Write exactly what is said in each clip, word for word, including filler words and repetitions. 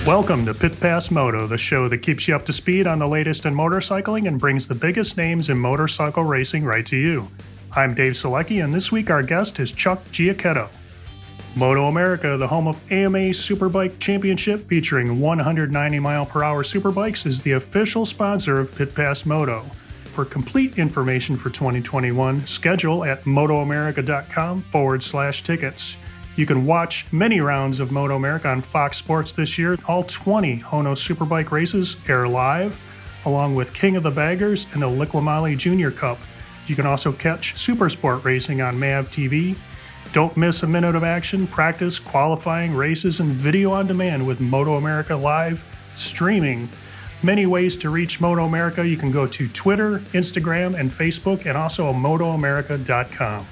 Welcome to Pit Pass Moto, the show that keeps you up to speed on the latest in motorcycling and brings the biggest names in motorcycle racing right to you. I'm Dave Selecki, and this week our guest is Chuck Giacchetto. Moto America, the home of A M A Superbike Championship featuring one hundred ninety mile per hour superbikes, is the official sponsor of Pit Pass Moto. For complete information for twenty twenty-one, schedule at motoamerica.com forward slash tickets. You can watch many rounds of Moto America on Fox Sports this year. All twenty Hono Superbike races air live, along with King of the Baggers and the Liqui Junior Cup. You can also catch Supersport racing on Mav T V. Don't miss a minute of action, practice, qualifying, races, and video on demand with Moto America Live streaming. Many ways to reach Moto America. You can go to Twitter, Instagram, and Facebook, and also moto america dot com.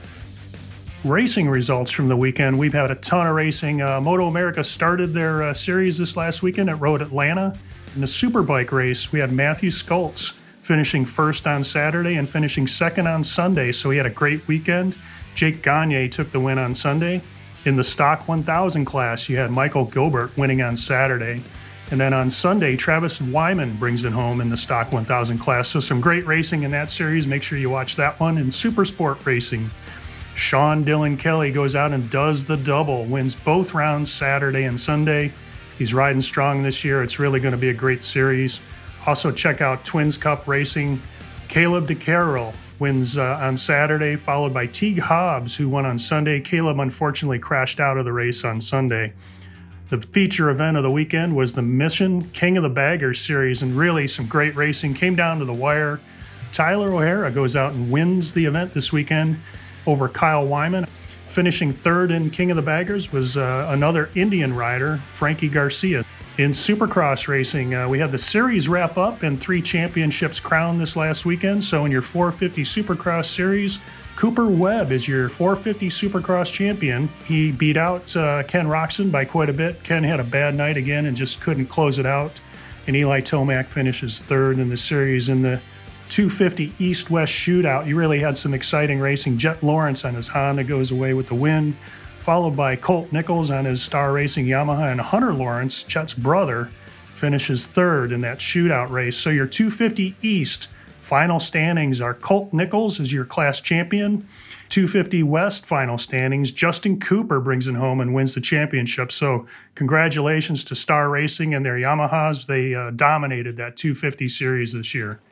Racing results from the weekend. We've had a ton of racing. Uh, Moto America started their uh, series this last weekend at Road Atlanta. In the Superbike race, we had Matthew Skoltz finishing first on Saturday and finishing second on Sunday, so he had a great weekend. Jake Gagne took the win on Sunday. In the Stock one thousand class, you had Michael Gilbert winning on Saturday. And then on Sunday, Travis Wyman brings it home in the Stock one thousand class. So some great racing in that series. Make sure you watch that one. In Supersport racing, Sean Dylan Kelly goes out and does the double, wins both rounds Saturday and Sunday. He's riding strong this year. It's really going to be a great series. Also check out Twins Cup Racing. Caleb DeCarroll wins uh, on Saturday, followed by Teague Hobbs, who won on Sunday. Caleb unfortunately crashed out of the race on Sunday. The feature event of the weekend was the Mission King of the Baggers series, and really some great racing. Came down to the wire. Tyler O'Hara goes out and wins the event this weekend over Kyle Wyman. Finishing third in King of the Baggers was uh, another Indian rider, Frankie Garcia. In Supercross racing, uh, we had the series wrap up and three championships crowned this last weekend. So in your four fifty Supercross series, Cooper Webb is your four fifty Supercross champion. He beat out uh, Ken Roxon by quite a bit. Ken had a bad night again and just couldn't close it out. And Eli Tomac finishes third in the series. In the two fifty East-West shootout, you really had some exciting racing. Jet Lawrence on his Honda goes away with the win, followed by Colt Nichols on his Star Racing Yamaha, and Hunter Lawrence, Chet's brother, finishes third in that shootout race. So your two fifty East final standings are Colt Nichols is your class champion. two fifty West final standings, Justin Cooper brings it home and wins the championship. So congratulations to Star Racing and their Yamahas. They uh, dominated that two fifty series this year.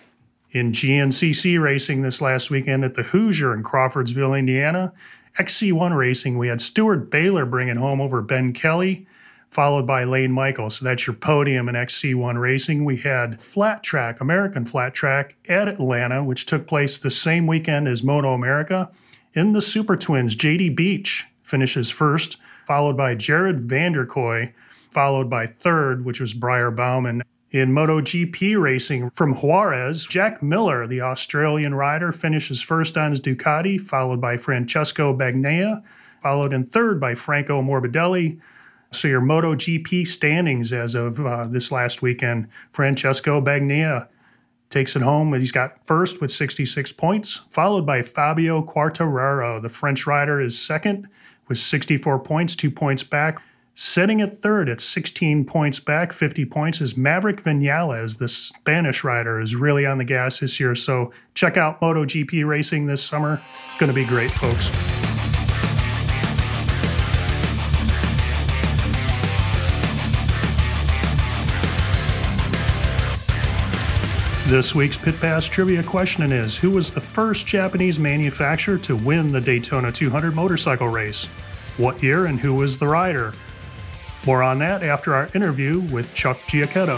In G N C C racing this last weekend at the Hoosier in Crawfordsville, Indiana, X C one racing, we had Stuart Baylor bring it home over Ben Kelly, followed by Lane Michaels. So that's your podium in X C one racing. We had flat track, American flat track at Atlanta, which took place the same weekend as Moto America. In the Super Twins, J D Beach finishes first, followed by Jared Vanderkoy, followed by third, which was Briar Bauman. In MotoGP racing from Juarez, Jack Miller, the Australian rider, finishes first on his Ducati, followed by Francesco Bagnaia, followed in third by Franco Morbidelli. So your MotoGP standings as of uh, this last weekend, Francesco Bagnaia takes it home. He's got first with sixty-six points, followed by Fabio Quartararo. The French rider is second with sixty-four points, two points back. Sitting at third at sixteen points back, fifty points, is Maverick Vinales. The Spanish rider is really on the gas this year. So check out MotoGP racing this summer. Going to be great, folks. This week's Pit Pass trivia question is, who was the first Japanese manufacturer to win the Daytona two hundred motorcycle race? What year and who was the rider? More on that after our interview with Chuck Giacchetto.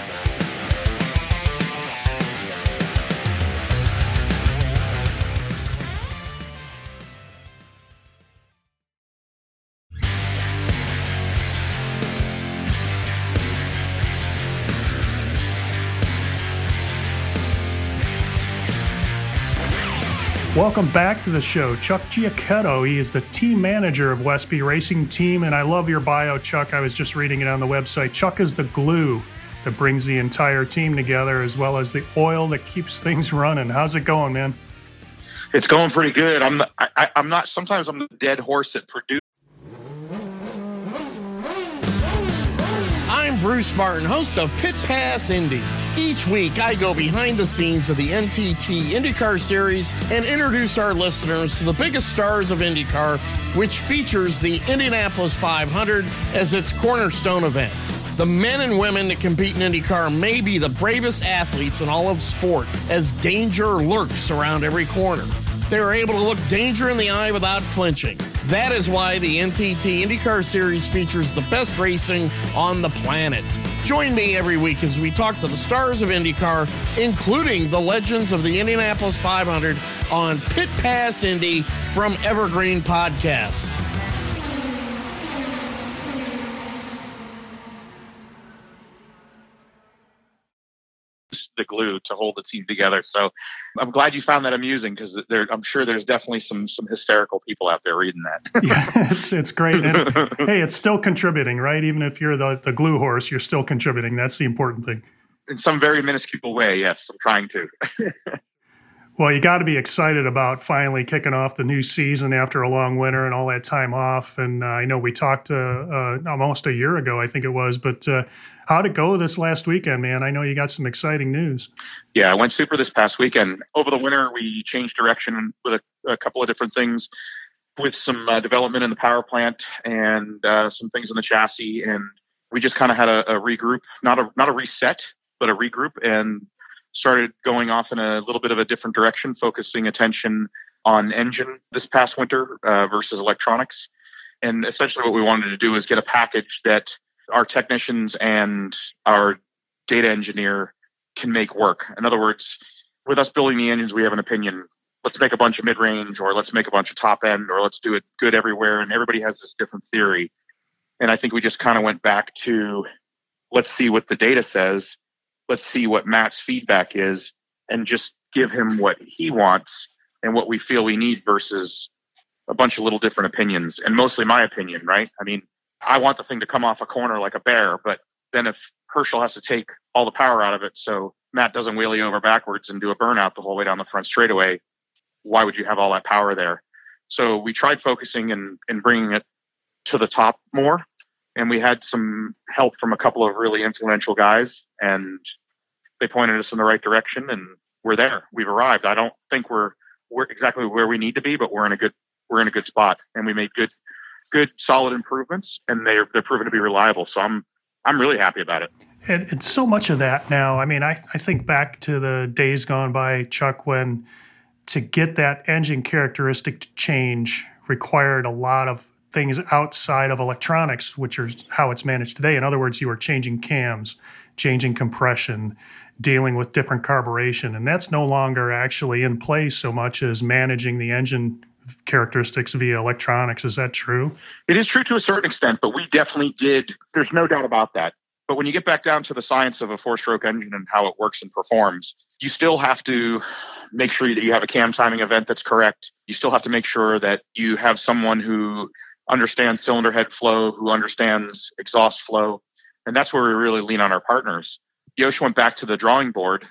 Welcome back to the show. Chuck Giacchetto, he is the team manager of Westby Racing Team, and I love your bio, Chuck. I was just reading it on the website. Chuck is the glue that brings the entire team together, as well as the oil that keeps things running. How's it going, man? It's going pretty good. I'm the, I, I'm not, sometimes I'm the dead horse that produces. I'm Bruce Martin, host of Pit Pass Indy. Each week, I go behind the scenes of the N T T IndyCar Series and introduce our listeners to the biggest stars of IndyCar, which features the Indianapolis five hundred as its cornerstone event. The men and women that compete in IndyCar may be the bravest athletes in all of sport, as danger lurks around every corner. They are able to look danger in the eye without flinching. That is why the N T T IndyCar Series features the best racing on the planet. Join me every week as we talk to the stars of IndyCar, including the legends of the Indianapolis five hundred on Pit Pass Indy from Evergreen Podcast. The glue to hold the team together. So I'm glad you found that amusing, because there, I'm sure there's definitely some some hysterical people out there reading that. Yeah, it's it's great. And hey, it's still contributing, right? Even if you're the, the glue horse, you're still contributing. That's the important thing. In some very minuscule way, yes, I'm trying to. Well, you got to be excited about finally kicking off the new season after a long winter and all that time off. And uh, I know we talked uh, uh, almost a year ago, I think it was, but uh, how'd it go this last weekend, man? I know you got some exciting news. Yeah, I went super this past weekend. Over the winter, we changed direction with a, a couple of different things, with some uh, development in the power plant and uh, some things in the chassis. And we just kind of had a, a regroup, not a not a reset, but a regroup, and started going off in a little bit of a different direction, focusing attention on engine this past winter uh, versus electronics. And essentially what we wanted to do is get a package that our technicians and our data engineer can make work. In other words, with us building the engines, we have an opinion. Let's make a bunch of mid-range, or let's make a bunch of top end, or let's do it good everywhere. And everybody has this different theory. And I think we just kind of went back to, let's see what the data says. Let's see what Matt's feedback is, and just give him what he wants and what we feel we need, versus a bunch of little different opinions, and mostly my opinion, right? I mean, I want the thing to come off a corner like a bear, but then if Herschel has to take all the power out of it so Matt doesn't wheelie over backwards and do a burnout the whole way down the front straightaway, why would you have all that power there? So we tried focusing and, and bringing it to the top more. And we had some help from a couple of really influential guys, and they pointed us in the right direction, and we're there. We've arrived. I don't think we're we're exactly where we need to be, but we're in a good we're in a good spot, and we made good good solid improvements, and they're they're proven to be reliable. So I'm I'm really happy about it. And it's so much of that now. I mean, I, I think back to the days gone by, Chuck, when to get that engine characteristic to change required a lot of things outside of electronics, which is how it's managed today. In other words, you were changing cams, changing compression, dealing with different carburation, and that's no longer actually in place so much as managing the engine characteristics via electronics. Is that true? It is true to a certain extent, but we definitely did. There's no doubt about that. But when you get back down to the science of a four-stroke engine and how it works and performs, you still have to make sure that you have a cam timing event that's correct. You still have to make sure that you have someone who understands cylinder head flow, who understands exhaust flow. And that's where we really lean on our partners. Yosh went back to the drawing board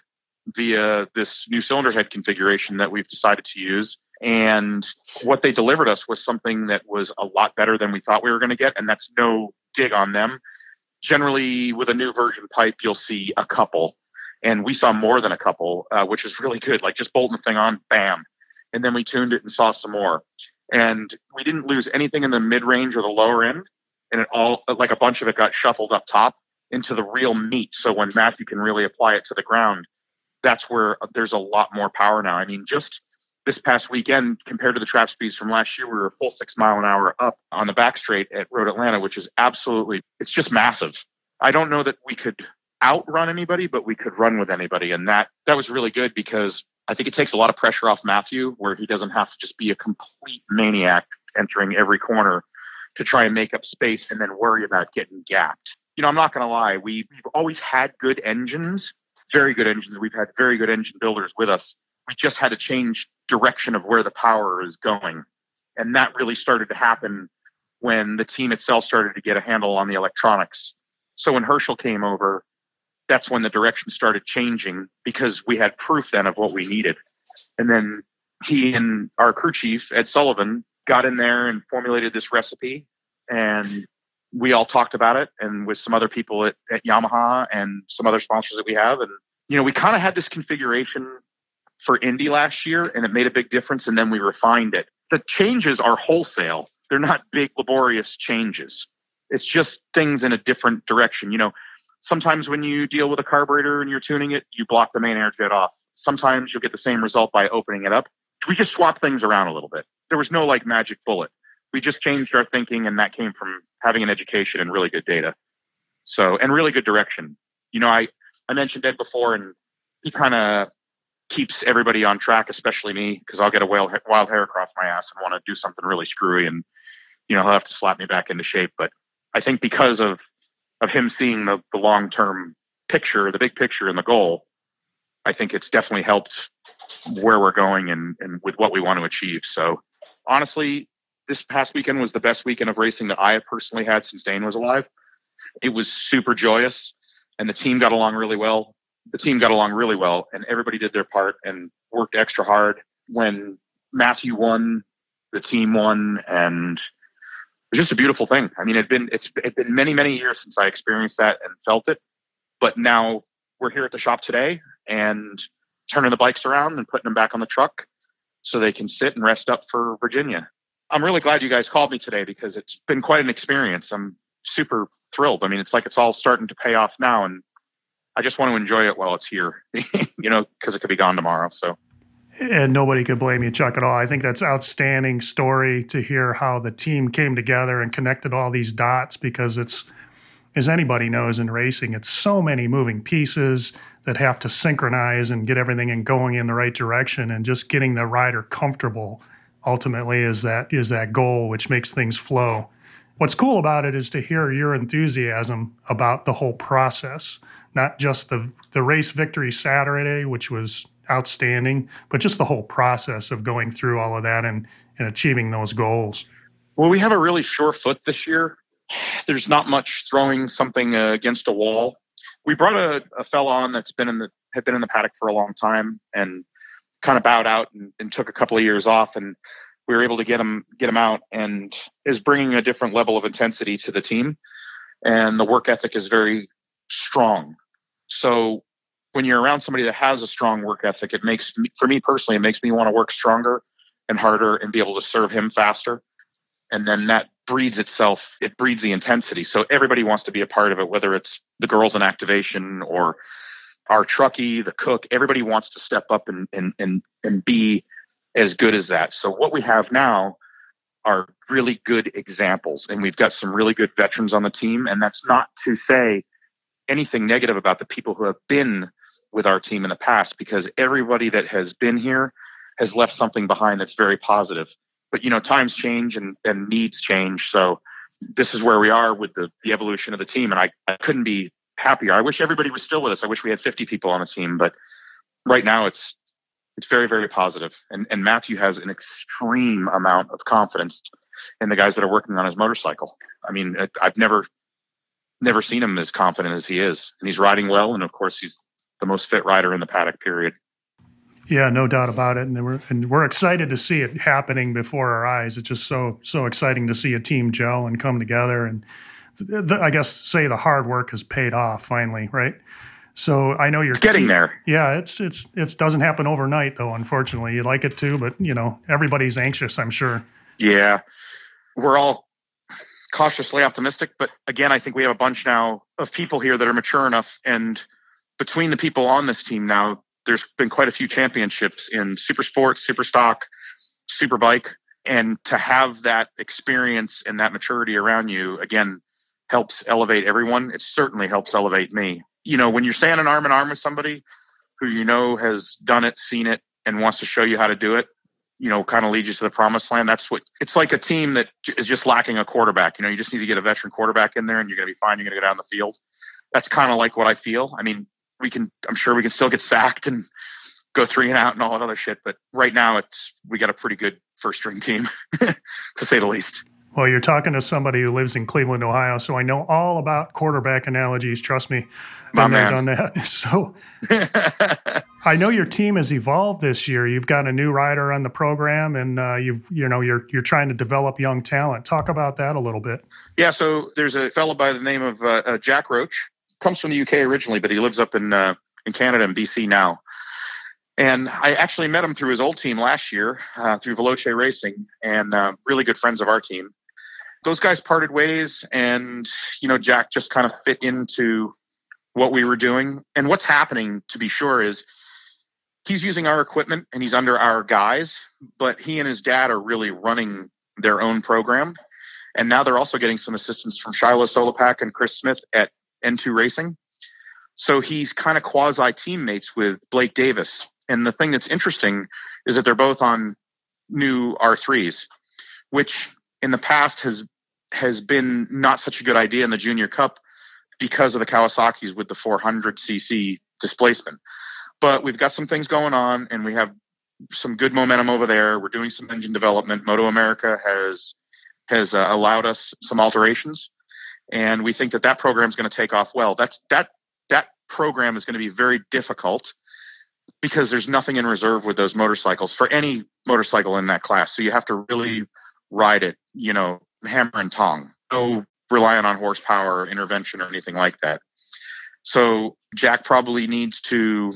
via this new cylinder head configuration that we've decided to use. And what they delivered us was something that was a lot better than we thought we were going to get. And that's no dig on them. Generally, with a new version pipe, you'll see a couple. And we saw more than a couple, uh, which is really good. Like just bolting the thing on, bam. And then we tuned it and saw some more. And we didn't lose anything in the mid-range or the lower end. And it all, like a bunch of it got shuffled up top into the real meat. So when Matthew can really apply it to the ground, that's where there's a lot more power now. I mean, just this past weekend, compared to the trap speeds from last year, we were a full six mile an hour up on the back straight at Road Atlanta, which is absolutely, it's just massive. I don't know that we could outrun anybody, but we could run with anybody. And that, that was really good, because I think it takes a lot of pressure off Matthew, where he doesn't have to just be a complete maniac entering every corner to try and make up space and then worry about getting gapped. You know, I'm not going to lie. We, we've always had good engines, very good engines. We've had very good engine builders with us. We just had to change direction of where the power is going. And that really started to happen when the team itself started to get a handle on the electronics. So when Herschel came over, that's when the direction started changing, because we had proof then of what we needed. And then he and our crew chief, Ed Sullivan, got in there and formulated this recipe. And we all talked about it, and with some other people at, at Yamaha and some other sponsors that we have. And, you know, we kind of had this configuration for Indy last year, and it made a big difference. And then we refined it. The changes are wholesale. They're not big, laborious changes. It's just things in a different direction. You know, sometimes when you deal with a carburetor and you're tuning it, you block the main air jet off. Sometimes you'll get the same result by opening it up. We just swap things around a little bit. There was no like magic bullet. We just changed our thinking, and that came from having an education and really good data. So, and really good direction. You know, I, I mentioned Ed before, and he kind of keeps everybody on track, especially me, because I'll get a wild, wild hair across my ass and want to do something really screwy, and, you know, he'll have to slap me back into shape. But I think because of, of him seeing the, the long-term picture, the big picture and the goal, I think it's definitely helped where we're going and, and with what we want to achieve. So honestly, this past weekend was the best weekend of racing that I have personally had since Dane was alive. It was super joyous, and the team got along really well. The team got along really well, and everybody did their part and worked extra hard. When Matthew won, the team won, and it was just a beautiful thing. I mean, it'd been, it's it'd been many, many years since I experienced that and felt it, but now we're here at the shop today and turning the bikes around and putting them back on the truck so they can sit and rest up for Virginia. I'm really glad you guys called me today because it's been quite an experience. I'm super thrilled. I mean, it's like it's all starting to pay off now, and I just want to enjoy it while it's here, you know, because it could be gone tomorrow. So, and nobody could blame you, Chuck, at all. I think that's outstanding story to hear how the team came together and connected all these dots, because it's, as anybody knows in racing, it's so many moving pieces that have to synchronize and get everything and going in the right direction, and just getting the rider comfortable ultimately is that is that goal, which makes things flow. What's cool about it is to hear your enthusiasm about the whole process, not just the the race victory Saturday, which was outstanding, but just the whole process of going through all of that and, and achieving those goals. Well, we have a really sure foot this year. There's not much throwing something uh, against a wall. We brought a, a fella on that's been in the had been in the paddock for a long time and kind of bowed out and, and took a couple of years off, and we were able to get him get him out, and is bringing a different level of intensity to the team, and the work ethic is very strong. So when you're around somebody that has a strong work ethic, it makes me, for me personally, it makes me want to work stronger and harder and be able to serve him faster. And then that breeds itself, it breeds the intensity. So everybody wants to be a part of it, whether it's the girls in activation or our truckie, the cook, everybody wants to step up and, and, and, and be as good as that. So what we have now are really good examples, and we've got some really good veterans on the team. And that's not to say anything negative about the people who have been with our team in the past, because everybody that has been here has left something behind that's very positive. But, you know, times change and, and needs change. So this is where we are with the, the evolution of the team. And I, I couldn't be happier. I wish everybody was still with us. I wish we had fifty people on the team. But right now it's it's very, very positive. And, and Matthew has an extreme amount of confidence in the guys that are working on his motorcycle. I mean, I've never never seen him as confident as he is. And he's riding well. And, of course, he's the most fit rider in the paddock, period. Yeah, no doubt about it. And we're, and we're excited to see it happening before our eyes. It's just so, so exciting to see a team gel and come together. And th- th- I guess say the hard work has paid off finally, right? So I know you're it's getting te- there. Yeah, it's, it's, it doesn't happen overnight though, unfortunately. You'd like it to, but you know, everybody's anxious, I'm sure. Yeah, we're all cautiously optimistic, but again, I think we have a bunch now of people here that are mature enough, and between the people on this team now, there's been quite a few championships in super sports, super stock, super bike, and to have that experience and that maturity around you, again, helps elevate everyone. It certainly helps elevate me. You know, when you're standing arm in arm with somebody who you know has done it, seen it, and wants to show you how to do it, you know, kind of lead you to the promised land. That's what it's like. A team that is just lacking a quarterback. You know, you just need to get a veteran quarterback in there and you're going to be fine. You're going to go down the field. That's kind of like what I feel. I mean, we can, I'm sure we can still get sacked and go three and out and all that other shit. But right now it's, we got a pretty good first string team to say the least. Well, you're talking to somebody who lives in Cleveland, Ohio, so I know all about quarterback analogies. Trust me, My I've man. done that. So I know your team has evolved this year. You've got a new rider on the program, and uh, you've you know you're you're trying to develop young talent. Talk about that a little bit. Yeah, so there's a fellow by the name of uh, uh, Jack Roach. Comes from the U K originally, but he lives up in uh, in Canada in B C now. And I actually met him through his old team last year, uh, through Veloce Racing, and uh, really good friends of our team. Those guys parted ways, and, you know, Jack just kind of fit into what we were doing. And what's happening, to be sure, is he's using our equipment and he's under our guise, but he and his dad are really running their own program. And now they're also getting some assistance from Shiloh Solopak and Chris Smith at N two Racing. So he's kind of quasi teammates with Blake Davis. And the thing that's interesting is that they're both on new R threes, which in the past has has been not such a good idea in the Junior Cup because of the Kawasaki's with the four hundred c c displacement. But we've got some things going on, and we have some good momentum over there. We're doing some engine development. Moto America has has uh, allowed us some alterations, and we think that that program is going to take off well. That's that that program is going to be very difficult because there's nothing in reserve with those motorcycles for any motorcycle in that class. So you have to really ride it, you know, hammer and tong. No relying on horsepower, intervention, or anything like that. So Jack probably needs to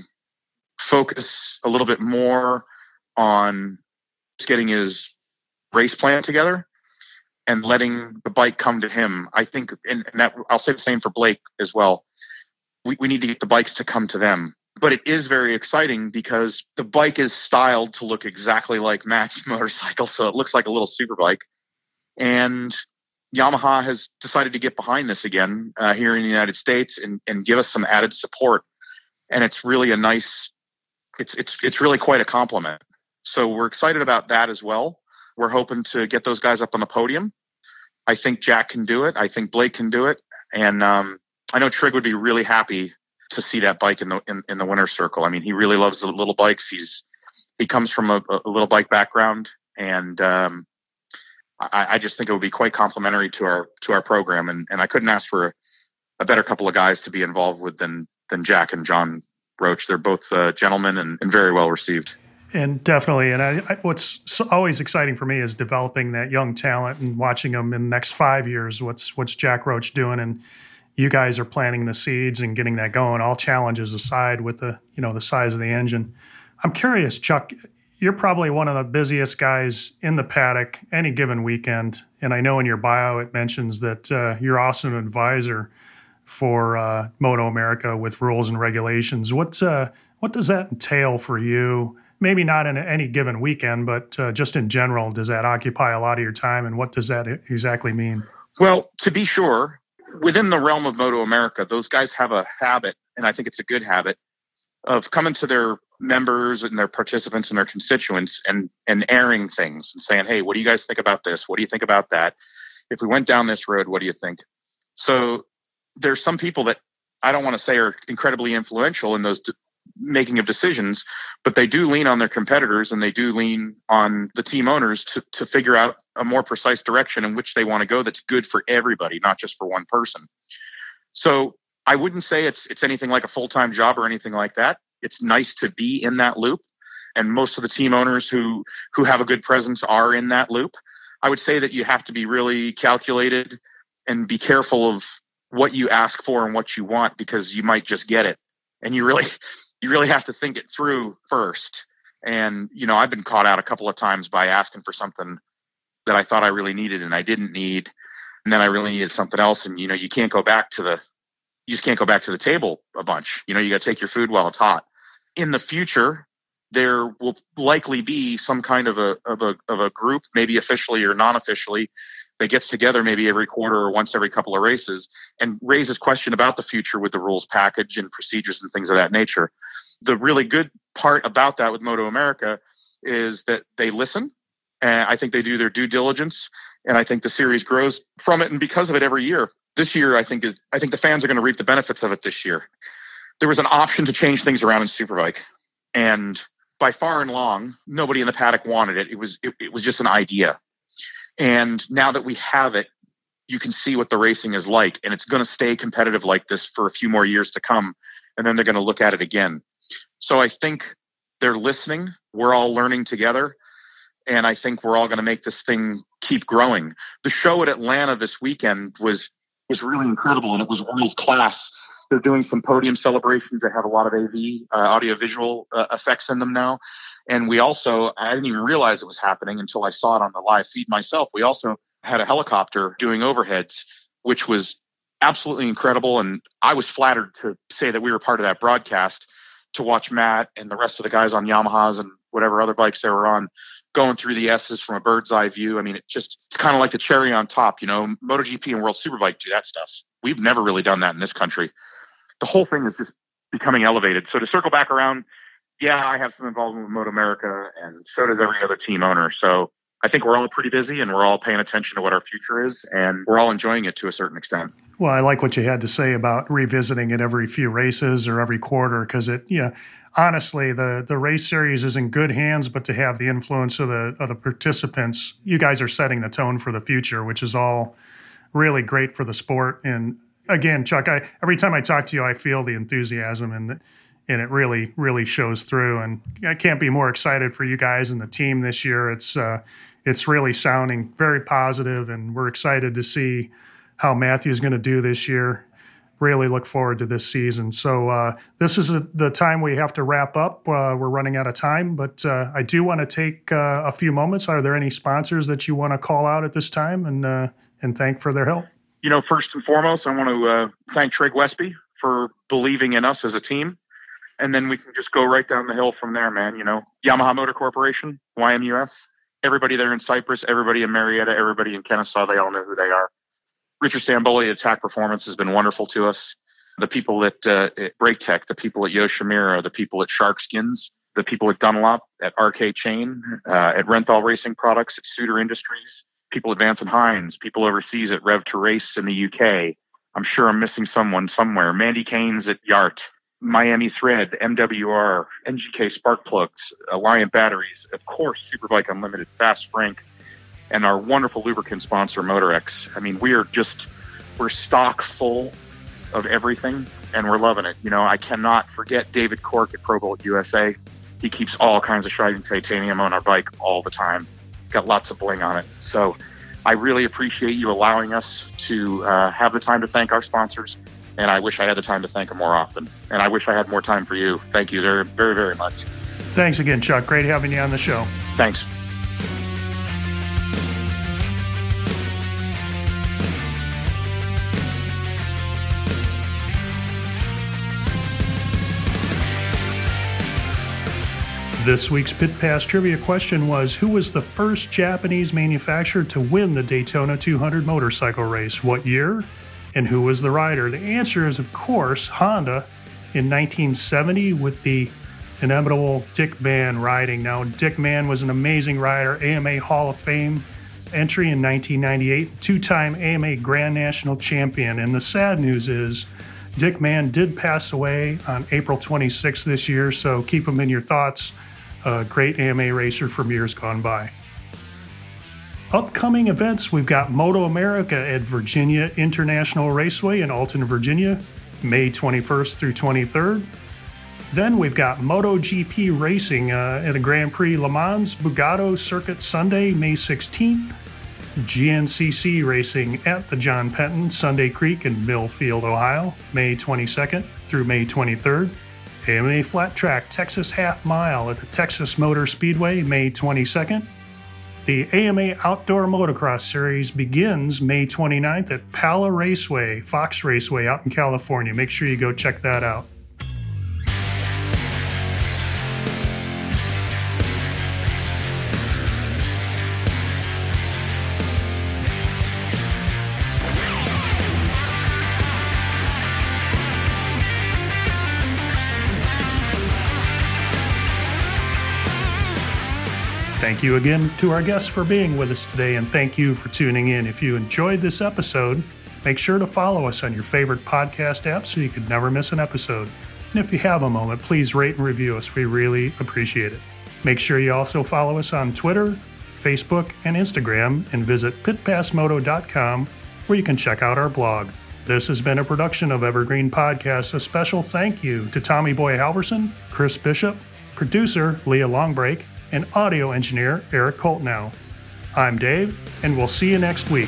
focus a little bit more on just getting his race plan together and letting the bike come to him. I think, and, and that I'll say the same for Blake as well. We, we need to get the bikes to come to them. But it is very exciting because the bike is styled to look exactly like Matt's motorcycle. So it looks like a little super bike. And Yamaha has decided to get behind this again uh, here in the United States and, and give us some added support. And it's really a nice, it's, it's, it's really quite a compliment. So we're excited about that as well. We're hoping to get those guys up on the podium. I think Jack can do it. I think Blake can do it. And um, I know Trig would be really happy to see that bike in the in, in the winner's circle. I mean, he really loves the little bikes. He's he comes from a, a little bike background, and um, I, I just think it would be quite complimentary to our to our program. And, and I couldn't ask for a, a better couple of guys to be involved with than than Jack and John Roach. They're both uh, gentlemen and, and very well received. And definitely, and I, I, what's so always exciting for me is developing that young talent and watching them in the next five years. What's what's Jack Roach doing? And you guys are planting the seeds and getting that going, all challenges aside with the, you know, the size of the engine. I'm curious, Chuck, you're probably one of the busiest guys in the paddock any given weekend. And I know in your bio it mentions that uh, you're also an advisor for uh, Moto America with rules and regulations. What, uh, what does that entail for you? Maybe not in any given weekend, but uh, just in general, does that occupy a lot of your time? And what does that exactly mean? Well, to be sure, within the realm of Moto America, those guys have a habit, and I think it's a good habit, of coming to their members and their participants and their constituents and, and airing things and saying, hey, what do you guys think about this? What do you think about that? If we went down this road, what do you think? So there's some people that I don't want to say are incredibly influential in those de- making of decisions, but they do lean on their competitors and they do lean on the team owners to, to figure out a more precise direction in which they want to go that's good for everybody, not just for one person. So I wouldn't say it's it's anything like a full-time job or anything like that. It's nice to be in that loop. And most of the team owners who who have a good presence are in that loop. I would say that you have to be really calculated and be careful of what you ask for and what you want, because you might just get it. And you really you really have to think it through first. And, you know, I've been caught out a couple of times by asking for something that I thought I really needed and I didn't need. And then I really needed something else. And, you know, you can't go back to the, you just can't go back to the table a bunch. You know, you got to take your food while it's hot. In the future, there will likely be some kind of a, of a, of a group, maybe officially or non-officially, that gets together maybe every quarter or once every couple of races and raises question about the future with the rules package and procedures and things of that nature. The really good part about that with Moto America is that they listen, and I think they do their due diligence, and I think the series grows from it and because of it every year. This year, I think is I think the fans are going to reap the benefits of it this year. There was an option to change things around in Superbike, and by far and long, nobody in the paddock wanted it. It was it, it was just an idea. And now that we have it, you can see what the racing is like, and it's going to stay competitive like this for a few more years to come. And then they're going to look at it again. So I think they're listening. We're all learning together. And I think we're all going to make this thing keep growing. The show at Atlanta this weekend was was really incredible, and it was world class. They're doing some podium celebrations that have a lot of A V, uh, audiovisual uh, effects in them now. And we also, I didn't even realize it was happening until I saw it on the live feed myself. We also had a helicopter doing overheads, which was absolutely incredible. And I was flattered to say that we were part of that broadcast, to watch Matt and the rest of the guys on Yamahas and whatever other bikes they were on going through the S's from a bird's eye view. I mean, it just, it's kind of like the cherry on top, you know. MotoGP and World Superbike do that stuff. We've never really done that in this country. The whole thing is just becoming elevated. So to circle back around, yeah, I have some involvement with Moto America, and so does every other team owner. So I think we're all pretty busy, and we're all paying attention to what our future is, and we're all enjoying it to a certain extent. Well, I like what you had to say about revisiting it every few races or every quarter, because it, yeah, honestly, the the race series is in good hands, but to have the influence of the of the participants, you guys are setting the tone for the future, which is all really great for the sport. And again, Chuck, I every time I talk to you, I feel the enthusiasm, and and it really, really shows through. And I can't be more excited for you guys and the team this year. It's uh, it's really sounding very positive, and we're excited to see how Matthew's going to do this year. Really look forward to this season. So uh, this is a, the time we have to wrap up. Uh, we're running out of time, but uh, I do want to take uh, a few moments. Are there any sponsors that you want to call out at this time and uh, and thank for their help? You know, first and foremost, I want to uh, thank Trigg Westby for believing in us as a team. And then we can just go right down the hill from there, man. You know, Yamaha Motor Corporation, Y M U S, everybody there in Cyprus, everybody in Marietta, everybody in Kennesaw, they all know who they are. Richard Stamboli at Attack Performance has been wonderful to us. The people at, uh, at Brake Tech, the people at Yoshimura, the people at Shark Skins, the people at Dunlop, at R K Chain, uh, at Renthal Racing Products, at Suter Industries, people at Vance and Hines, people overseas at Rev to Race in the U K. I'm sure I'm missing someone somewhere. Mandy Keynes at Yart, Miami Thread, M W R, N G K Spark Plugs, Alliant Batteries, of course, Superbike Unlimited, Fast Frank, and our wonderful lubricant sponsor, Motorex. I mean, we are just, we're stock full of everything, and we're loving it. You know, I cannot forget David Cork at Pro Bolt U S A. He keeps all kinds of Shine titanium on our bike all the time. Got lots of bling on it. So I really appreciate you allowing us to uh, have the time to thank our sponsors, and I wish I had the time to thank them more often. And I wish I had more time for you. Thank you very, very, very much. Thanks again, Chuck. Great having you on the show. Thanks. This week's Pit Pass trivia question was, who was the first Japanese manufacturer to win the Daytona two hundred motorcycle race? What year? And who was the rider? The answer is, of course, Honda in nineteen seventy with the inimitable Dick Mann riding. Now, Dick Mann was an amazing rider, A M A Hall of Fame entry in nineteen ninety-eight, two-time A M A Grand National Champion. And the sad news is Dick Mann did pass away on April twenty-sixth this year, so keep him in your thoughts. A great A M A racer from years gone by. Upcoming events, we've got Moto America at Virginia International Raceway in Alton, Virginia, May twenty-first through twenty-third. Then we've got MotoGP racing uh, at a Grand Prix Le Mans Bugado Circuit Sunday, May sixteenth. G N C C racing at the John Penton Sunday Creek in Millfield, Ohio, May twenty-second through May twenty-third. A M A Flat Track Texas Half Mile at the Texas Motor Speedway, May twenty-second. The A M A Outdoor Motocross Series begins May twenty-ninth at Pala Raceway, Fox Raceway out in California. Make sure you go check that out. Thank you again to our guests for being with us today, and thank you for tuning in. If you enjoyed this episode, make sure to follow us on your favorite podcast app so you can never miss an episode. And if you have a moment, please rate and review us. We really appreciate it. Make sure you also follow us on Twitter, Facebook and Instagram and visit pit pass moto dot com where you can check out our blog. This has been a production of Evergreen Podcasts. A special thank you to Tommy Boy Halverson, Chris Bishop, producer Leah Longbreak, and audio engineer Eric Coltnow. I'm Dave, and we'll see you next week.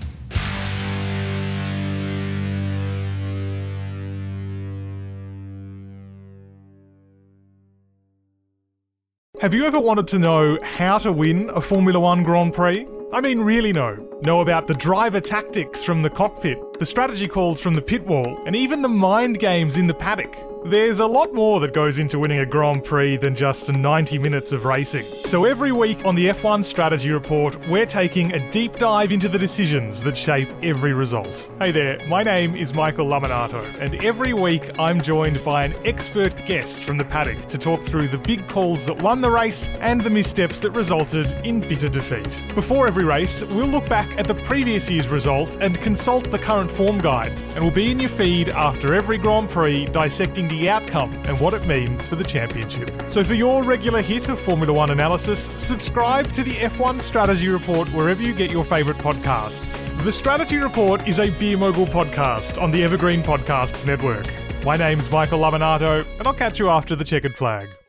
Have you ever wanted to know how to win a Formula One Grand Prix? I mean really know. Know about the driver tactics from the cockpit, the strategy calls from the pit wall, and even the mind games in the paddock. There's a lot more that goes into winning a Grand Prix than just ninety minutes of racing. So every week on the F one Strategy Report, we're taking a deep dive into the decisions that shape every result. Hey there, my name is Michael Laminato, and every week I'm joined by an expert guest from the paddock to talk through the big calls that won the race and the missteps that resulted in bitter defeat. Before every race, we'll look back at the previous year's result and consult the current form guide, and we'll be in your feed after every Grand Prix dissecting the outcome and what it means for the championship. So for your regular hit of Formula One analysis, subscribe to the F one Strategy Report wherever you get your favourite podcasts. The Strategy Report is a Beer Mogul podcast on the Evergreen Podcasts Network. My name's Michael Laminato, and I'll catch you after the checkered flag.